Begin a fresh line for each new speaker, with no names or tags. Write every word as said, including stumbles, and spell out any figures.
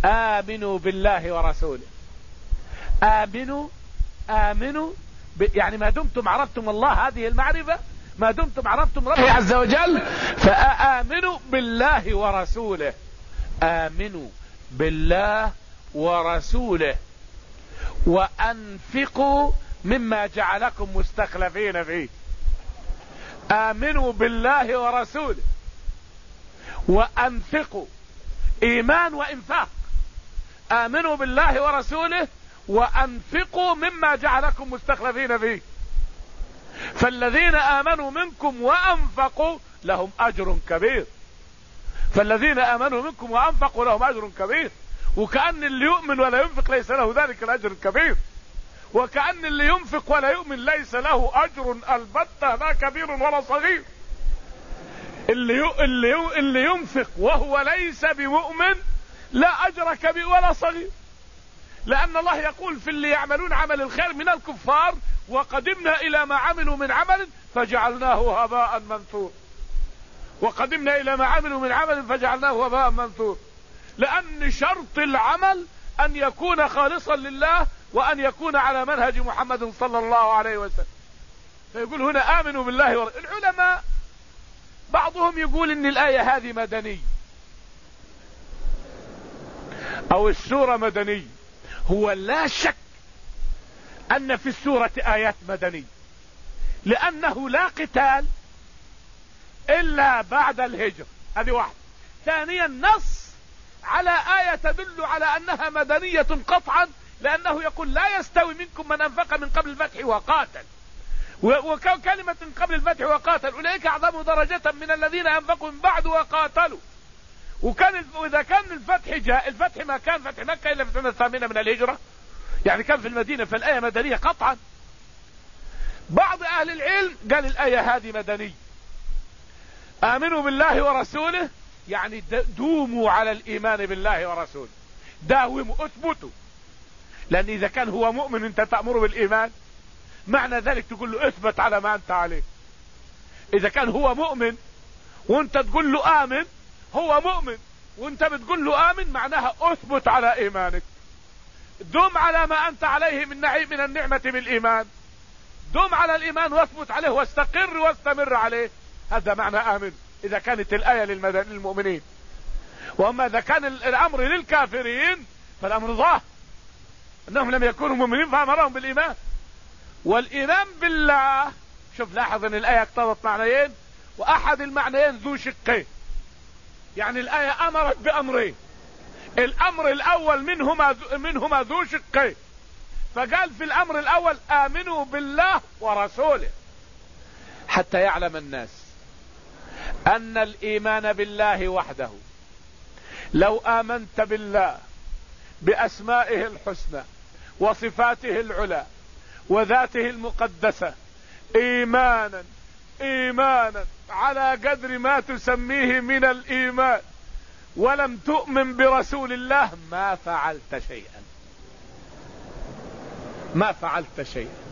آمنوا بالله ورسوله. آمنوا آمنوا ب... يعني ما دمتم عرفتم الله، هذه المعرفة، ما دمتم عرفتم ربه عز وجل، فآمنوا بالله ورسوله. آمنوا بالله ورسوله وأنفقوا مما جعلكم مستخلفين فيه. آمنوا بالله ورسوله وأنفقوا، إيمان وإنفاق. آمنوا بالله ورسوله وأنفقوا مما جعلكم مستخلفين فيه. فالذين آمنوا منكم وأنفقوا لهم أجر كبير. فالذين آمنوا منكم وأنفقوا لهم أجر كبير. وكأن اللي يؤمن ولا ينفق ليس له ذلك الأجر الكبير، وكأن اللي ينفق ولا يؤمن ليس له أجر البتة، لا كبير ولا صغير. اللي اللي اللي ينفق وهو ليس بمؤمن لا أجر كبير ولا صغير، لأن الله يقول في اللي يعملون عمل الخير من الكفار: وقدمنا إلى ما عملوا من عمل فجعلناه هباء منثور. وقدمنا إلى ما عملوا من عمل فجعلناه هباء منثور، لأن شرط العمل أن يكون خالصا لله وأن يكون على منهج محمد صلى الله عليه وسلم. فيقول هنا آمنوا بالله ور... العلماء بعضهم يقول إن الآية هذه مدنية أو السورة مدنية. هو لا شك أن في السورة آيات مدنية، لأنه لا قتال إلا بعد الهجرة، هذه واحدة. ثانيا نص على آية تدل على أنها مدنية قطعا، لأنه يقول: لا يستوي منكم من أنفق من قبل الفتح وقاتل. وكلمة من قبل الفتح وقاتل أولئك أعظم درجة من الذين أنفقوا من بعد وقاتلوا. وكان وإذا كان الفتح جاء، الفتح ما كان فتح مكة إلا في السنة الثامنة من الهجرة، يعني كان في المدينة، فالآية مدنية قطعا. بعض أهل العلم قال الآية هذه مدنية. آمنوا بالله ورسوله يعني دوموا على الإيمان بالله ورسوله، داوموا، اثبتوا. لأن إذا كان هو مؤمن أنت تأمر بالإيمان، معنى ذلك تقول له اثبت على ما أنت عليه. إذا كان هو مؤمن وأنت تقول له آمن، هو مؤمن وأنت بتقول له آمن، معناها اثبت على إيمانك، دم على ما أنت عليه من نعيم من النعمة بالإيمان، دم على الإيمان واثبت عليه واستقر واستمر عليه. هذا معنى آمن إذا كانت الآية للمؤمنين. وأما إذا كان الأمر للكافرين فالأمر ظاهر، أنهم لم يكونوا مؤمنين فأمرهم بالإيمان. والإيمان بالله، شوف لاحظ أن الآية اقتضت معنيين، وأحد المعنيين ذو شقين. يعني الآية أمرت بأمرين، الأمر الأول منهما منهما ذو شقين. فقال في الأمر الأول: آمنوا بالله ورسوله، حتى يعلم الناس أن الإيمان بالله وحده، لو آمنت بالله بأسمائه الحسنى وصفاته العلى وذاته المقدسة إيمانا إيمانا على قدر ما تسميه من الإيمان، ولم تؤمن برسول الله، ما فعلت شيئا، ما فعلت شيئا.